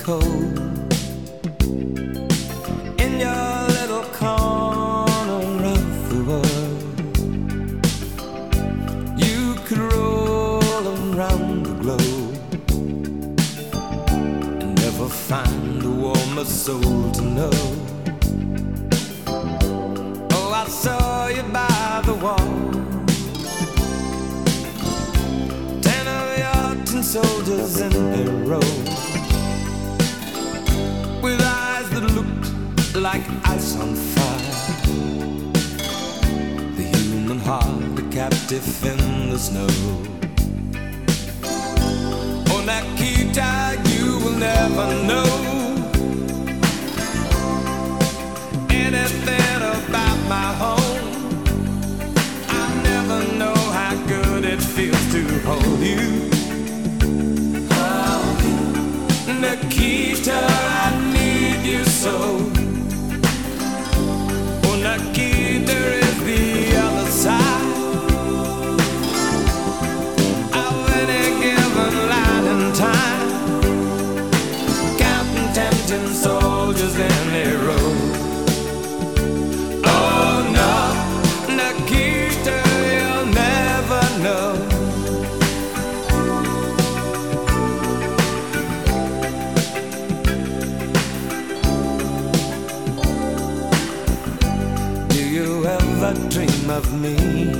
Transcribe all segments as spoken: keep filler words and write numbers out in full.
cold in your little corner of the world. You could roll around the globe and never find a warmer soul to know. Oh, I saw you by the wall, ten of your tin soldiers in a row, with eyes that looked like ice on fire. The human heart, a captive in the snow. Oh, Nikita, you will never know anything about my home. I'll never know how good it feels to hold you. Oh, Nikita, I need you so. Oh, Nikita is the other side of any given light and time, counting tempting soldiers in a row. Oh no, Nikita, you'll never know. Dream of me?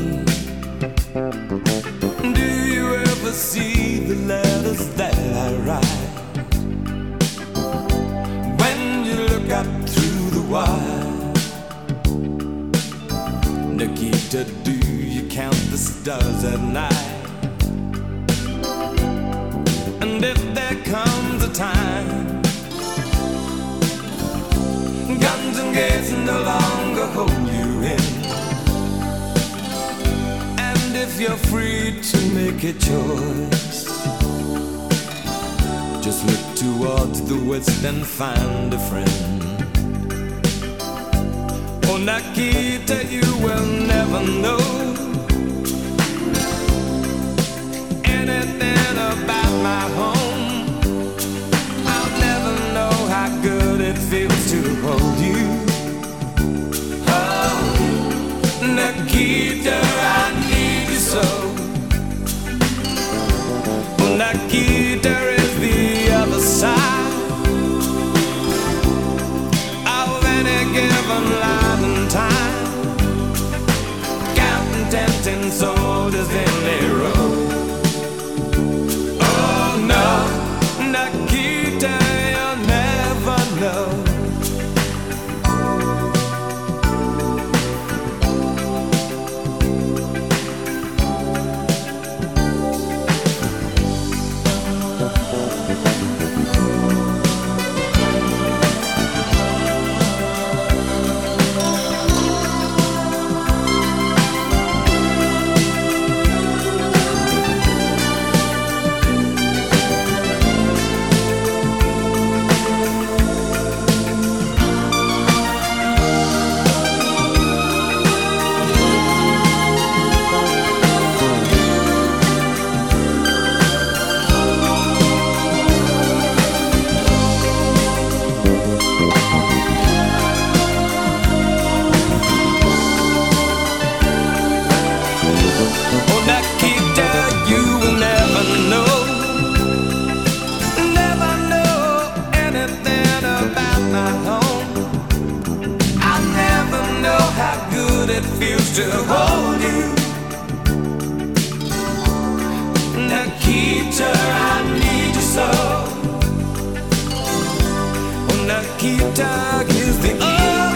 Do you ever see the letters that I write? When you look up through the wire, Nikita, do you count the stars at night? And if there comes a time guns and gates no longer hold you in, if you're free to make a choice, just look towards the west and find a friend. Oh, Nikita, you will never know anything about my home. I'll never know how good it feels to hold you. Oh, Nikita, I need you so. Oh, Nikita is the other side of any given light and time, counting tempting soldiers in a row. Oh no, Nikita, you'll never know. It feels to hold you. Nikita, I need you so. Oh, Nikita is the